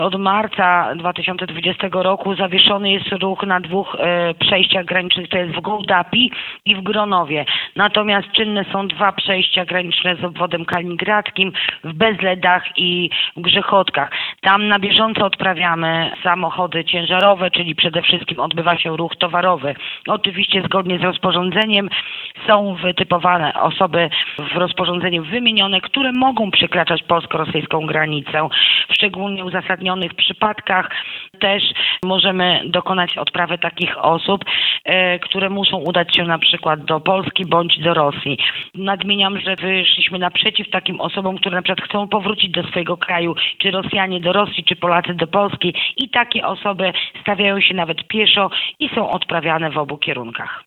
Od marca 2020 roku zawieszony jest ruch na dwóch przejściach granicznych, to jest w Gołdapi i w Gronowie. Natomiast czynne są dwa przejścia graniczne z obwodem kaliningradzkim w Bezledach i w Grzechotkach. Tam na bieżąco odprawiamy samochody ciężarowe, czyli przede wszystkim odbywa się ruch towarowy. Oczywiście zgodnie z rozporządzeniem są wytypowane osoby w rozporządzeniu wymienione, które mogą przekraczać polsko-rosyjską granicę. W szczególnie uzasadnionych przypadkach też możemy dokonać odprawy takich osób, które muszą udać się na przykład do Polski bądź do Rosji. Nadmieniam, że wyszliśmy naprzeciw takim osobom, które na przykład chcą powrócić do swojego kraju, czy Rosjanie do Rosji, czy Polacy do Polski i takie osoby stawiają się nawet pieszo i są odprawiane w obu kierunkach.